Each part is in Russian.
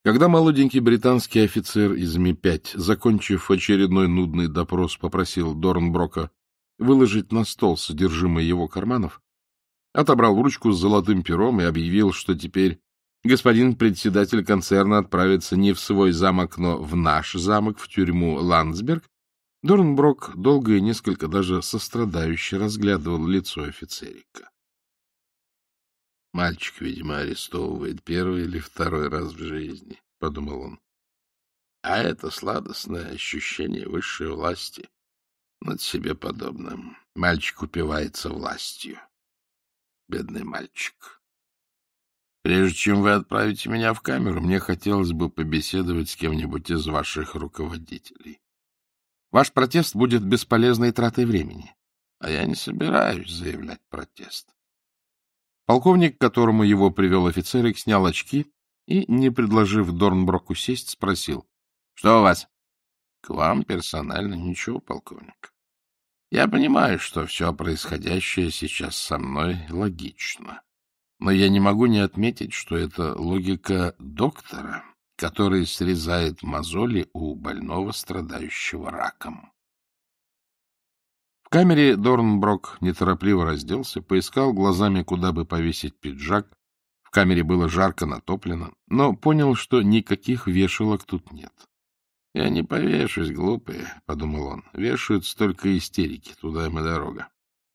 Когда молоденький британский офицер из Ми-5, закончив очередной нудный допрос, попросил Дорнброка выложить на стол содержимое его карманов, отобрал ручку с золотым пером и объявил, что теперь господин председатель концерна отправится не в свой замок, но в наш замок, в тюрьму Ландсберг, Дорнброк долго и несколько даже сострадающе разглядывал лицо офицерика. «Мальчик, видимо, арестовывает первый или второй раз в жизни», — подумал он. «А это сладостное ощущение высшей власти над себе подобным. Мальчик упивается властью. Бедный мальчик. Прежде чем вы отправите меня в камеру, мне хотелось бы побеседовать с кем-нибудь из ваших руководителей. Ваш протест будет бесполезной тратой времени, а я не собираюсь заявлять протест». Полковник, к которому его привел офицерик, снял очки и, не предложив Дорнброку сесть, спросил: — Что у вас? — К вам персонально ничего, полковник. Я понимаю, что все происходящее сейчас со мной логично, но я не могу не отметить, что это логика доктора, который срезает мозоли у больного, страдающего раком. В камере Дорнброк неторопливо разделся, поискал глазами, куда бы повесить пиджак. В камере было жарко натоплено, но понял, что никаких вешалок тут нет. — Я не повешусь, глупые, — подумал он. — Вешают столько истерики, туда им и дорога.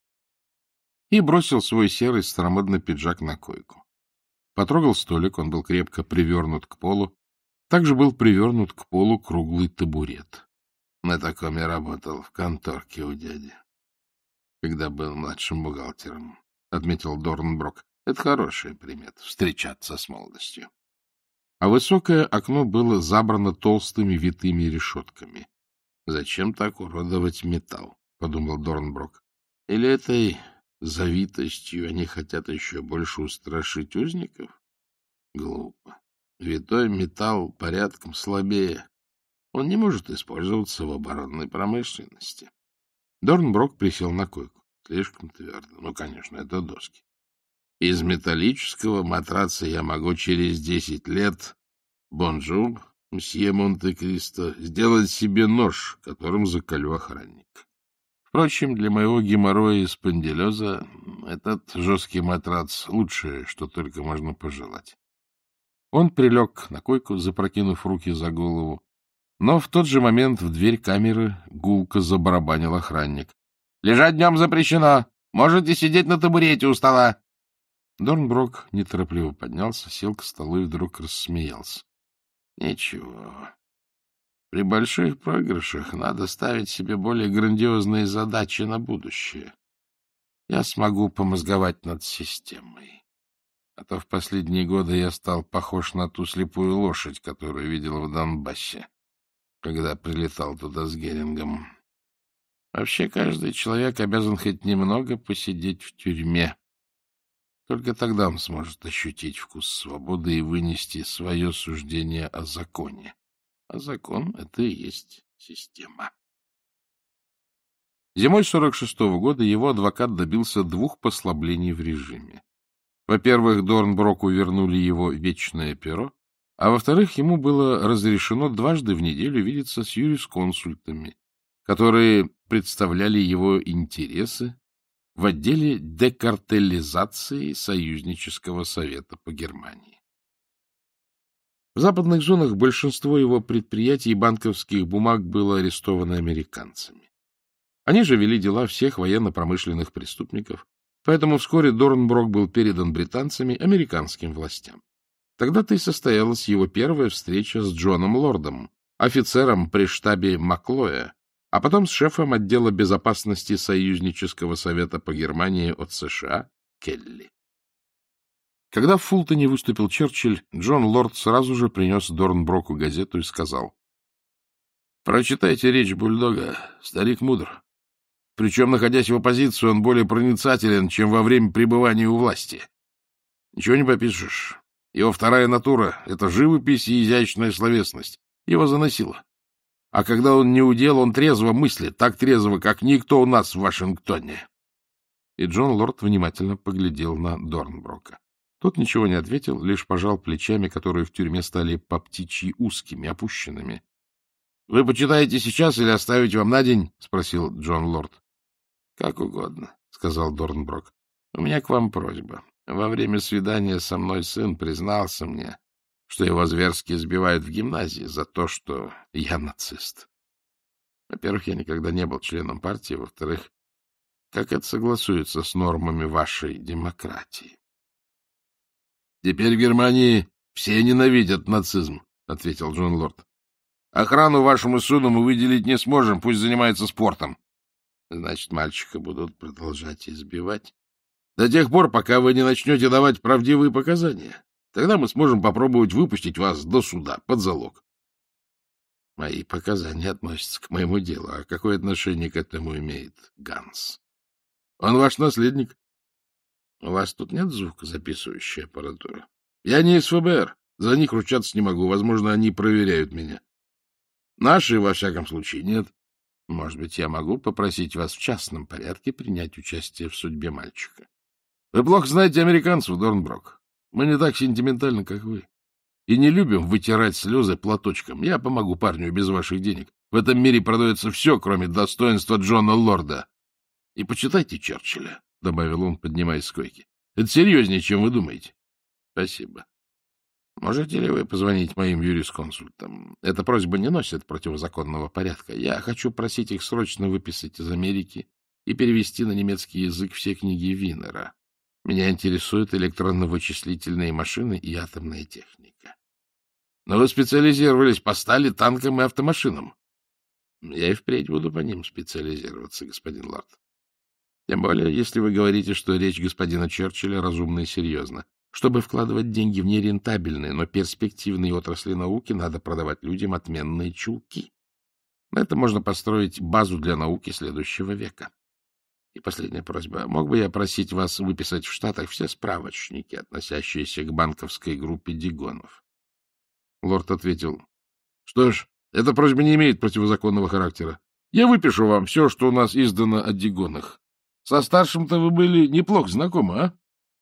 И бросил свой серый старомодный пиджак на койку. Потрогал столик, он был крепко привернут к полу. Также был привернут к полу круглый табурет. На таком я работал в конторке у дяди, когда был младшим бухгалтером, — отметил Дорнброк. Это хорошая примета — встречаться с молодостью. А высокое окно было забрано толстыми витыми решетками. Зачем так уродовать металл, — подумал Дорнброк. Или этой завитостью они хотят еще больше устрашить узников? Глупо. Витой металл порядком слабее. Он не может использоваться в оборонной промышленности. Дорнброк присел на койку. Слишком твердо. Ну, конечно, это доски. Из металлического матраца я могу через 10 лет, бонжур, мсье Монте-Кристо, сделать себе нож, которым заколю охранника. Впрочем, для моего геморроя и спондилеза этот жесткий матрац — лучшее, что только можно пожелать. Он прилег на койку, запрокинув руки за голову, но в тот же момент в дверь камеры гулко забарабанил охранник. — Лежать днем запрещено! Можете сидеть на табурете у стола! Дорнброк неторопливо поднялся, сел к столу и вдруг рассмеялся. — Ничего. При больших проигрышах надо ставить себе более грандиозные задачи на будущее. Я смогу помозговать над системой. А то в последние годы я стал похож на ту слепую лошадь, которую видел в Донбассе, когда прилетал туда с Герингом. Вообще, каждый человек обязан хоть немного посидеть в тюрьме. Только тогда он сможет ощутить вкус свободы и вынести свое суждение о законе. А закон — это и есть система. Зимой 46-го года его адвокат добился 2 послаблений в режиме. Во-первых, Дорнброку вернули его вечное перо, а во-вторых, ему было разрешено дважды в неделю видеться с юрисконсультами, которые представляли его интересы в отделе декартелизации Союзнического совета по Германии. В западных зонах большинство его предприятий и банковских бумаг было арестовано американцами. Они же вели дела всех военно-промышленных преступников, поэтому вскоре Дорнброк был передан британцами американским властям. Тогда-то и состоялась его первая встреча с Джоном Лордом, офицером при штабе Маклоя, а потом с шефом отдела безопасности Союзнического совета по Германии от США Келли. Когда в Фултоне выступил Черчилль, Джон Лорд сразу же принес Дорнброку газету и сказал: «Прочитайте речь бульдога, старик мудр. Причем, находясь в оппозиции, он более проницателен, чем во время пребывания у власти. Ничего не попишешь. Его вторая натура — это живопись и изящная словесность. Его заносило. А когда он не удел, он трезво мыслит, так трезво, как никто у нас в Вашингтоне». И Джон Лорд внимательно поглядел на Дорнброка. Тот ничего не ответил, лишь пожал плечами, которые в тюрьме стали по птичьи узкими, опущенными. — Вы почитаете сейчас или оставить вам на день? — спросил Джон Лорд. — Как угодно, — сказал Дорнброк. — У меня к вам просьба. Во время свидания со мной сын признался мне, что его зверски избивают в гимназии за то, что я нацист. Во-первых, я никогда не был членом партии. Во-вторых, как это согласуется с нормами вашей демократии? — Теперь в Германии все ненавидят нацизм, — ответил Джон Лорд. — Охрану вашему сыну мы выделить не сможем, пусть занимается спортом. — Значит, мальчика будут продолжать избивать? — До тех пор, пока вы не начнете давать правдивые показания. Тогда мы сможем попробовать выпустить вас до суда под залог. — Мои показания относятся к моему делу. А какое отношение к этому имеет Ганс? — Он ваш наследник. — У вас тут нет звукозаписывающей аппаратуры? — Я не из ФБР. За них ручаться не могу. Возможно, они проверяют меня. Наши, во всяком случае, нет. Может быть, я могу попросить вас в частном порядке принять участие в судьбе мальчика? Вы плохо знаете американцев, Дорнброк. Мы не так сентиментальны, как вы. И не любим вытирать слезы платочком. Я помогу парню без ваших денег. В этом мире продается все, кроме достоинства Джона Лорда. И почитайте Черчилля, — добавил он, поднимаясь с койки. Это серьезнее, чем вы думаете. Спасибо. Можете ли вы позвонить моим юрисконсультам? Эта просьба не носит противозаконного порядка. Я хочу просить их срочно выписать из Америки и перевести на немецкий язык все книги Винера. Меня интересуют электронно-вычислительные машины и атомная техника. Но вы специализировались по стали, танкам и автомашинам. Я и впредь буду по ним специализироваться, господин Лорд. Тем более, если вы говорите, что речь господина Черчилля разумна и серьезна. Чтобы вкладывать деньги в нерентабельные, но перспективные отрасли науки, надо продавать людям отменные чулки. На это можно построить базу для науки следующего века. И последняя просьба. Мог бы я просить вас выписать в Штатах все справочники, относящиеся к банковской группе Дигонов? Лорд ответил: — Что ж, эта просьба не имеет противозаконного характера. Я выпишу вам все, что у нас издано о Дигонах. Со старшим-то вы были неплохо знакомы, а?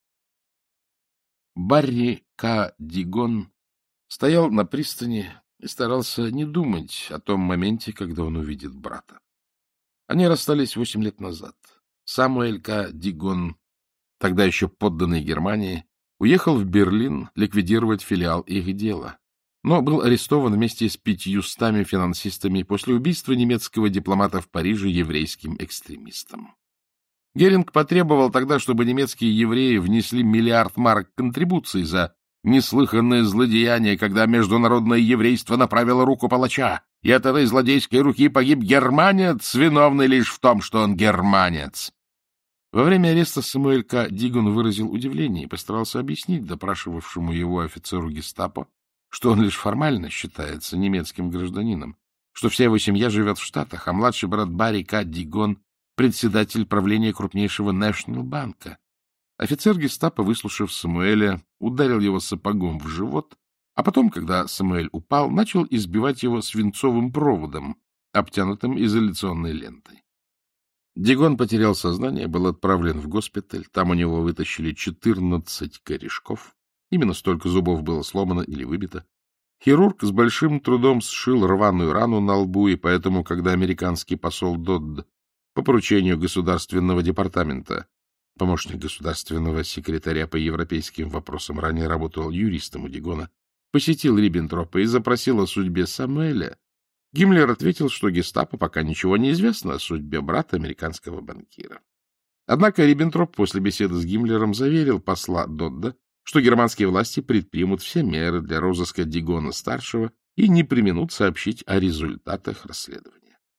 Барри К. Дигон стоял на пристани и старался не думать о том моменте, когда он увидит брата. Они расстались 8 лет назад. Самуэль К. Дигон, тогда еще подданный Германии, уехал в Берлин ликвидировать филиал их дела, но был арестован вместе с 500 финансистами после убийства немецкого дипломата в Париже еврейским экстремистом. Геринг потребовал тогда, чтобы немецкие евреи внесли 1 миллиард марок контрибуций за неслыханное злодеяние, когда международное еврейство направило руку палача, и от этой злодейской руки погиб германец, виновный лишь в том, что он германец. Во время ареста Самуэль К. Дигон выразил удивление и постарался объяснить допрашивавшему его офицеру гестапо, что он лишь формально считается немецким гражданином, что вся его семья живет в Штатах, а младший брат Барри К. Дигон — председатель правления крупнейшего Нэшнл-банка. Офицер гестапо, выслушав Самуэля, ударил его сапогом в живот, а потом, когда Самуэль упал, начал избивать его свинцовым проводом, обтянутым изоляционной лентой. Дигон потерял сознание, был отправлен в госпиталь. Там у него вытащили 14 корешков. Именно столько зубов было сломано или выбито. Хирург с большим трудом сшил рваную рану на лбу, и поэтому, когда американский посол Додд по поручению Государственного департамента, помощник государственного секретаря по европейским вопросам, ранее работал юристом у Дигона, посетил Риббентропа и запросил о судьбе Самуэля, Гиммлер ответил, что гестапо пока ничего не известно о судьбе брата американского банкира. Однако Риббентроп после беседы с Гиммлером заверил посла Додда, что германские власти предпримут все меры для розыска Дигона-старшего и не преминут сообщить о результатах расследования.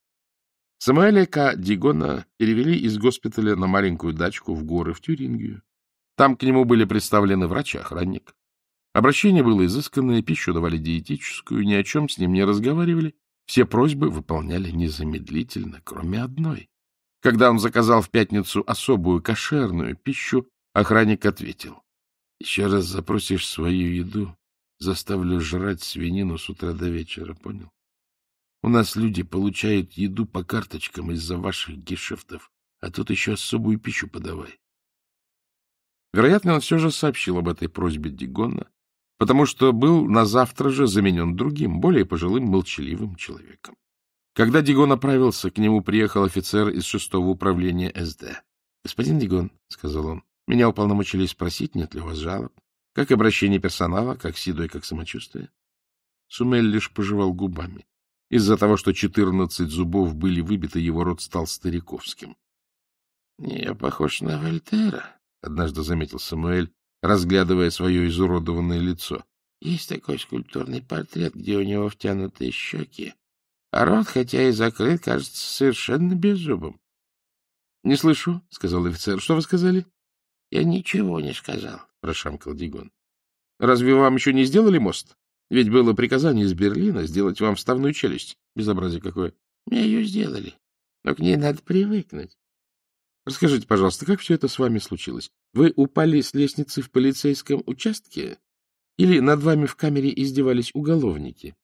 Самуэля К. Дигона перевели из госпиталя на маленькую дачку в горы в Тюрингию. Там к нему были представлены врач и охранник. Обращение было изысканное, пищу давали диетическую, ни о чем с ним не разговаривали. Все просьбы выполняли незамедлительно, кроме одной. Когда он заказал в пятницу особую кошерную пищу, охранник ответил: — Еще раз запросишь свою еду, заставлю жрать свинину с утра до вечера, понял? У нас люди получают еду по карточкам из-за ваших гешефтов, а тут еще особую пищу подавай. Вероятно, он все же сообщил об этой просьбе Дигона, потому что был на завтра же заменен другим, более пожилым, молчаливым человеком. Когда Дигон оправился, к нему приехал офицер из 6-го управления СД. — Господин Дигон, — сказал он, — меня уполномочили спросить, нет ли у вас жалоб, как обращение персонала, как седой, как самочувствие. Сумель лишь пожевал губами. Из-за того, что 14 зубов были выбиты, его рот стал стариковским. — Я похож на Вольтера, — однажды заметил Самуэль, разглядывая свое изуродованное лицо. — Есть такой скульптурный портрет, где у него втянутые щеки, а рот, хотя и закрыт, кажется совершенно беззубым. — Не слышу, — сказал офицер. — Что вы сказали? — Я ничего не сказал, — прошамкал Дигон. — Разве вам еще не сделали мост? Ведь было приказание из Берлина сделать вам вставную челюсть. Безобразие какое. Мне ее сделали, но к ней надо привыкнуть. Расскажите, пожалуйста, как все это с вами случилось? Вы упали с лестницы в полицейском участке? Или над вами в камере издевались уголовники?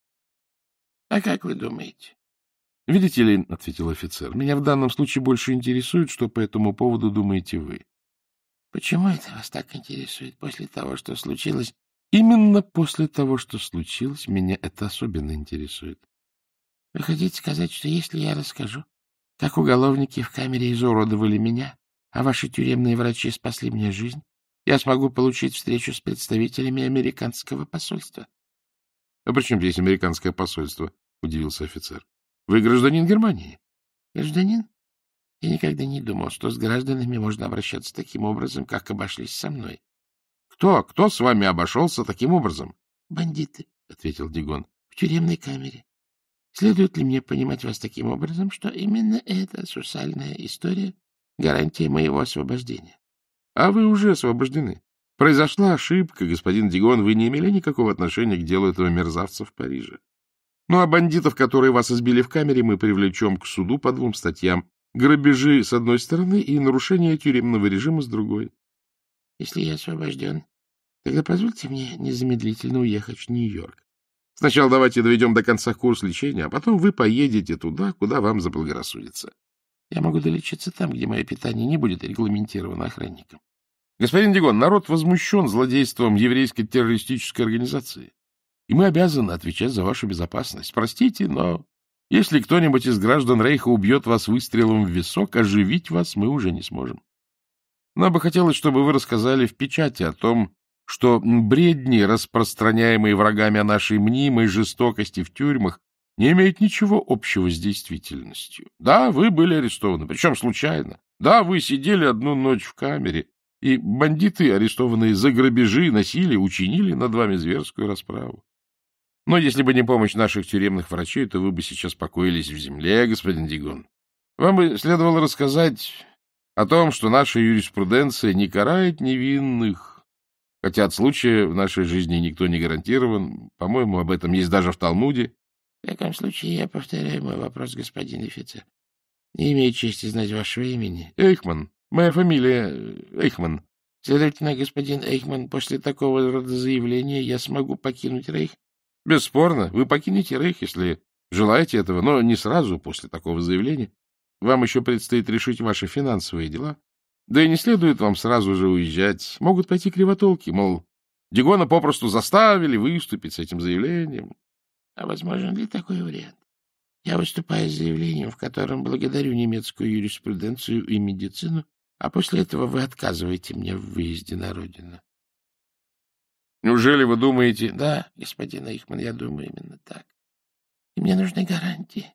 — А как вы думаете? — Видите ли, — ответил офицер, — меня в данном случае больше интересует, что по этому поводу думаете вы. — Почему это вас так интересует после того, что случилось? — Именно после того, что случилось, меня это особенно интересует. — Вы хотите сказать, что если я расскажу, как уголовники в камере изуродовали меня, а ваши тюремные врачи спасли мне жизнь, я смогу получить встречу с представителями американского посольства? — А при чем здесь американское посольство? — удивился офицер. — Вы гражданин Германии. — Гражданин? Я никогда не думал, что с гражданами можно обращаться таким образом, как обошлись со мной. — Кто с вами обошелся таким образом? — Бандиты, — ответил Дигон, — в тюремной камере. Следует ли мне понимать вас таким образом, что именно эта сусальная история — гарантия моего освобождения? — А вы уже освобождены. Произошла ошибка, господин Дигон, вы не имели никакого отношения к делу этого мерзавца в Париже. Ну, а бандитов, которые вас избили в камере, мы привлечем к суду по 2 статьям. Грабежи с одной стороны и нарушение тюремного режима с другой. Если я освобожден, тогда позвольте мне незамедлительно уехать в Нью-Йорк. Сначала давайте доведем до конца курс лечения, а потом вы поедете туда, куда вам заблагорассудится. Я могу долечиться там, где мое питание не будет регламентировано охранником. Господин Дигон, народ возмущен злодейством еврейской террористической организации, и мы обязаны отвечать за вашу безопасность. Простите, но если кто-нибудь из граждан Рейха убьет вас выстрелом в висок, оживить вас мы уже не сможем. Нам бы хотелось, чтобы вы рассказали в печати о том, что бредни, распространяемые врагами о нашей мнимой жестокости в тюрьмах, не имеют ничего общего с действительностью. Да, вы были арестованы, причем случайно. Да, вы сидели одну ночь в камере, и бандиты, арестованные за грабежи и насилие, учинили над вами зверскую расправу. Но если бы не помощь наших тюремных врачей, то вы бы сейчас покоились в земле, господин Дигон. Вам бы следовало рассказать о том, что наша юриспруденция не карает невинных, хотя от случая в нашей жизни никто не гарантирован. По-моему, об этом есть даже в Талмуде. В таком случае я повторяю мой вопрос, господин офицер. Не имею чести знать вашего имени. Эйхман. Моя фамилия Эйхман. Следовательно, господин Эйхман, после такого рода заявления я смогу покинуть Рейх? Бесспорно. Вы покинете Рейх, если желаете этого, но не сразу после такого заявления. Вам еще предстоит решить ваши финансовые дела. Да и не следует вам сразу же уезжать. Могут пойти кривотолки, мол, Дигона попросту заставили выступить с этим заявлением. А возможен ли такой вариант? Я выступаю с заявлением, в котором благодарю немецкую юриспруденцию и медицину, а после этого вы отказываете мне в выезде на родину. Неужели вы думаете... Да, господин Эйхман, я думаю именно так. И мне нужны гарантии.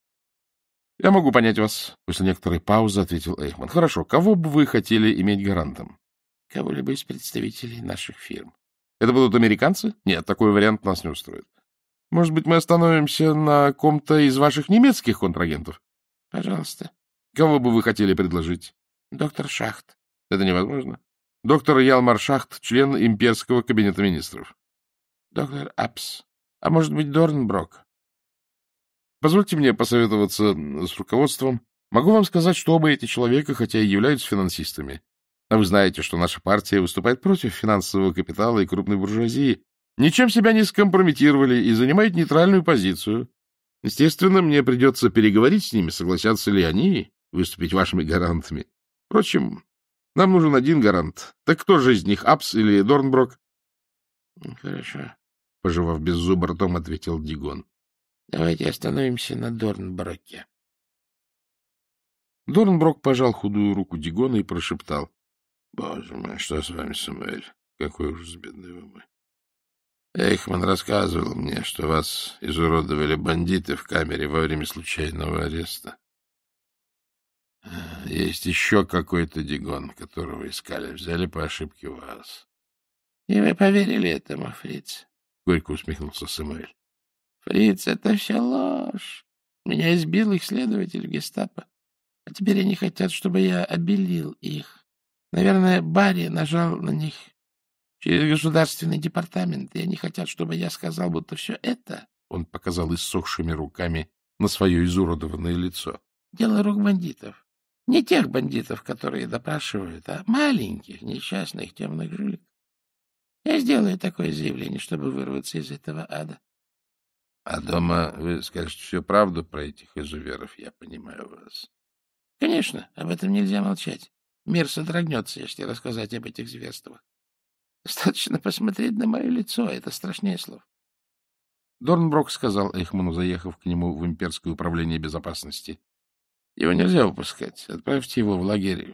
Я могу понять вас. После некоторой паузы ответил Эйхман. Хорошо, кого бы вы хотели иметь гарантом? Кого-либо из представителей наших фирм. Это будут американцы? Нет, такой вариант нас не устроит. Может быть, мы остановимся на ком-то из ваших немецких контрагентов? Пожалуйста. Кого бы вы хотели предложить? Доктор Шахт. Это невозможно. Доктор Ялмар Шахт, член имперского кабинета министров. Доктор Апс. А может быть, Дорнброк? Позвольте мне посоветоваться с руководством. Могу вам сказать, что оба эти человека, хотя и являются финансистами, а вы знаете, что наша партия выступает против финансового капитала и крупной буржуазии, ничем себя не скомпрометировали и занимает нейтральную позицию. Естественно, мне придется переговорить с ними, согласятся ли они выступить вашими гарантами. Впрочем, Нам нужен один гарант. Так кто же из них, Апс или Дорнброк? — Хорошо, — пожевав без зуба ртом, ответил Дигон. — Давайте остановимся на Дорнброке. Дорнброк пожал худую руку Дигона и прошептал. — Боже мой, что с вами, Самуэль? Какой уж бедный вы. Эйхман рассказывал мне, что вас изуродовали бандиты в камере во время случайного ареста. Есть еще какой-то Дигон, которого искали, взяли по ошибке вас. — И вы поверили этому, Фриц? — горько усмехнулся Самуэль. — Фриц, это все ложь. Меня избил их следователь в гестапо. А теперь они хотят, чтобы я обелил их. Наверное, Барри нажал на них через государственный департамент, и они хотят, чтобы я сказал, будто все это, — он показал иссохшими руками на свое изуродованное лицо, — дело рук бандитов. Не тех бандитов, которые допрашивают, а маленьких, несчастных, темных жуликов. Я сделаю такое заявление, чтобы вырваться из этого ада. — А дома вы скажете всю правду про этих изуверов, я понимаю вас. — Конечно, об этом нельзя молчать. Мир содрогнется, если рассказать об этих зверствах. Достаточно посмотреть на мое лицо, это страшнее слов. Дорнброк сказал Эйхману, заехав к нему в имперское управление безопасности. — Его нельзя выпускать. Отправьте его в лагерь.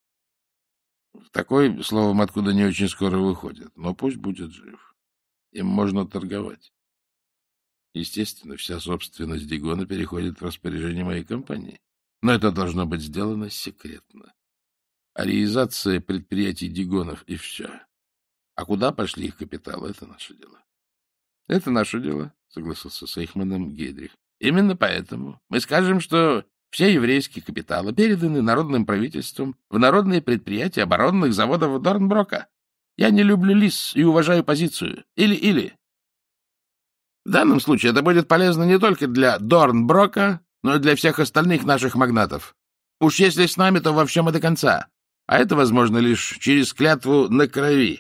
Такой, словом, откуда не очень скоро выходит. Но пусть будет жив. Им можно торговать. Естественно, вся собственность Дигона переходит в распоряжение моей компании. Но это должно быть сделано секретно. Ареизация предприятий Дигонов и все. А куда пошли их капиталы, это наше дело. — Это наше дело, — согласился с Эйхманом Гейдрих. — Именно поэтому мы скажем, что все еврейские капиталы переданы народным правительством в народные предприятия оборонных заводов Дорнброка. Я не люблю лис и уважаю позицию. Или. В данном случае это будет полезно не только для Дорнброка, но и для всех остальных наших магнатов. Уж если с нами, то во всем и до конца. А это возможно лишь через клятву на крови.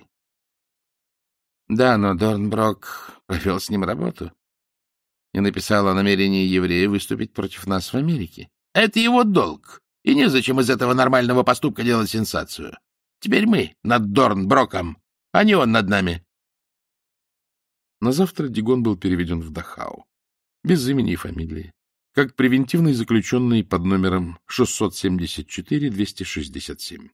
Да, но Дорнброк провел с ним работу и написал о намерении еврея выступить против нас в Америке. Это его долг, и незачем из этого нормального поступка делать сенсацию. Теперь мы над Дорнброком, а не он над нами. На завтра Дигон был переведен в Дахау, без имени и фамилии, как превентивный заключенный под номером 674-267.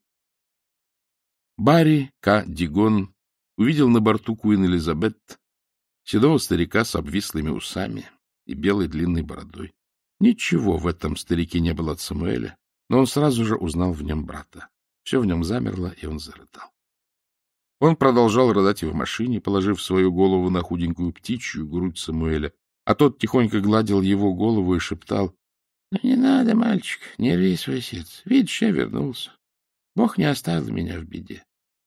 Барри К. Дигон увидел на борту Куин Элизабет седого старика с обвислыми усами и белой длинной бородой. Ничего в этом старике не было от Самуэля, но он сразу же узнал в нем брата. Все в нем замерло, и он зарыдал. Он продолжал рыдать и в машине, положив свою голову на худенькую птичью грудь Самуэля, а тот тихонько гладил его голову и шептал: — Ну, не надо, мальчик, не рви свое сердце. Видишь, я вернулся. Бог не оставил меня в беде.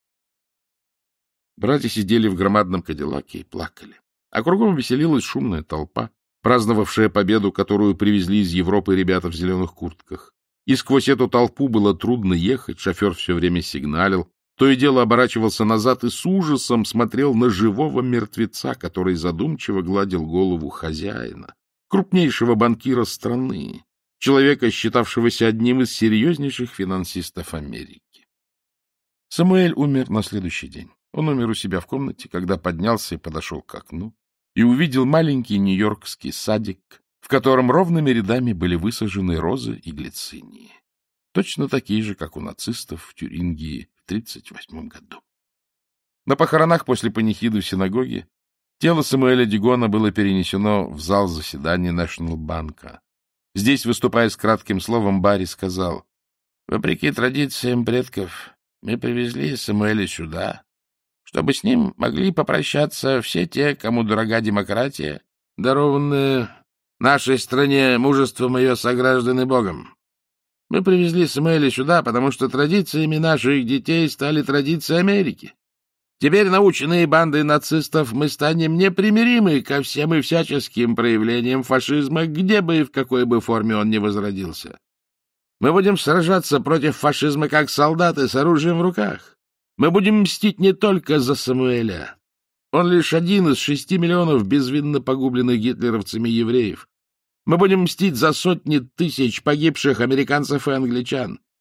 Братья сидели в громадном кадиллаке и плакали. А кругом веселилась шумная толпа, праздновавшая победу, которую привезли из Европы ребята в зеленых куртках. И сквозь эту толпу было трудно ехать, шофер все время сигналил, то и дело оборачивался назад и с ужасом смотрел на живого мертвеца, который задумчиво гладил голову хозяина, крупнейшего банкира страны, человека, считавшегося одним из серьезнейших финансистов Америки. Самуэль умер на следующий день. Он умер у себя в комнате, когда поднялся и подошел к окну, и увидел маленький нью-йоркский садик, в котором ровными рядами были высажены розы и глицинии, точно такие же, как у нацистов в Тюрингии в 1938 году. На похоронах после панихиды в синагоге тело Самуэля Дигона было перенесено в зал заседания Нэшнл-банка. Здесь, выступая с кратким словом, Барри сказал: «Вопреки традициям предков, мы привезли Самуэля сюда, чтобы с ним могли попрощаться все те, кому дорога демократия, дарованная нашей стране мужеством ее сограждан и Богом. Мы привезли Самуэля сюда, потому что традициями наших детей стали традиции Америки. Теперь, наученные бандой нацистов, мы станем непримиримы ко всем и всяческим проявлениям фашизма, где бы и в какой бы форме он ни возродился. Мы будем сражаться против фашизма как солдаты с оружием в руках. Мы будем мстить не только за Самуэля. Он лишь один из 6 миллионов безвинно погубленных гитлеровцами евреев. Мы будем мстить за сотни тысяч погибших американцев и англичан.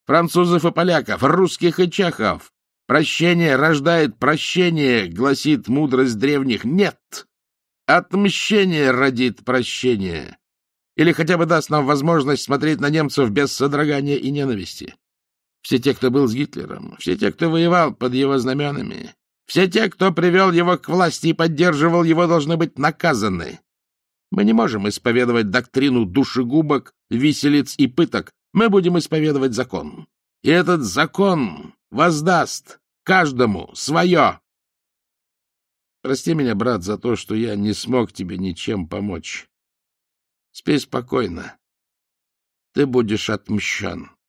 французов и поляков, русских и чехов. Прощение рождает прощение, гласит мудрость древних. Нет! Отмщение родит прощение. Или хотя бы даст нам возможность смотреть на немцев без содрогания и ненависти. Все те, кто был с Гитлером, все те, кто воевал под его знаменами, все те, кто привел его к власти и поддерживал его, должны быть наказаны. Мы не можем исповедовать доктрину душегубок, виселиц и пыток. Мы будем исповедовать закон. И этот закон воздаст каждому свое. Прости меня, брат, за то, что я не смог тебе ничем помочь. Спи спокойно. Ты будешь отмщен.